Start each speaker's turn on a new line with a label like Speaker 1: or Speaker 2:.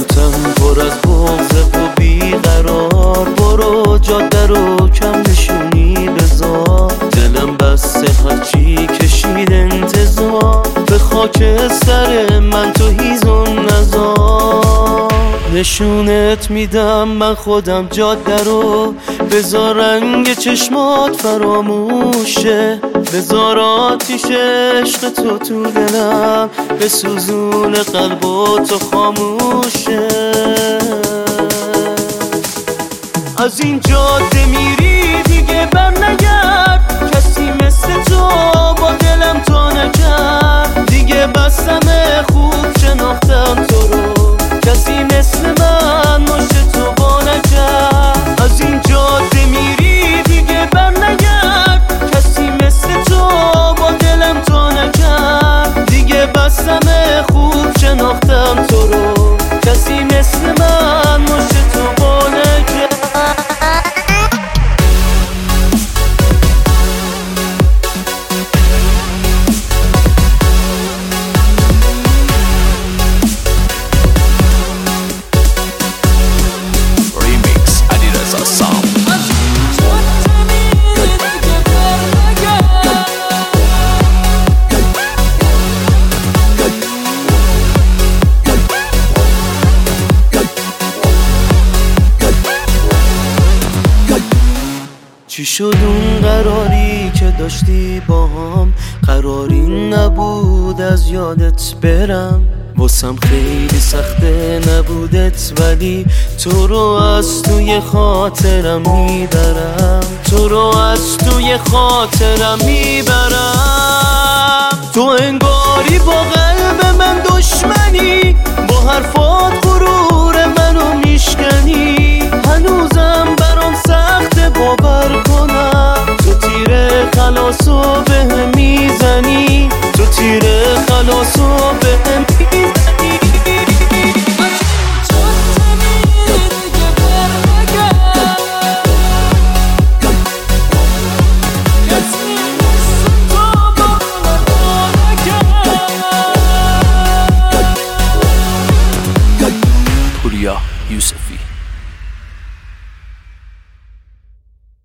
Speaker 1: تن پر از بغض و بیقرار، برو جاده رو کم نشونی بذار. دلم بسته هرچی کشید انتظار، به خاک سر من تو هیزون نذار. نشونت میدم من خودم جاده رو، بذار رنگ چشمات فراموشه، بذار آتیش عشق تو دلم به سوزون قلب و تو خاموشه. از این جاده میری دیگه بر نگرد، کسی مثل تو با دلم تا نکرد. دیگه بستم خوب شناختم تو رو، کسی مثل من مشت تو با نکرد. از این جاده میری دیگه بر نگرد، کسی مثل تو با دلم تا نکرد. دیگه بستم خوب شناختم تو رو، کسی مثل من مشت تو با نکرد. چی شد اون قراری که داشتی با هم؟ قراری نبود از یادت برم، واسم خیلی سخته نبودت، ولی تو رو از توی خاطرم میبرم، تو رو از توی خاطرم میبرم. تو انگاری با قلب من دشمنی، با حرفات غرور منو میشکنی. هنوزم برام سخته باور کنم، تو تیر خلاصو بهم میزنی، تو تیر خلاصو بهم میزنی. پوریا یوسفی.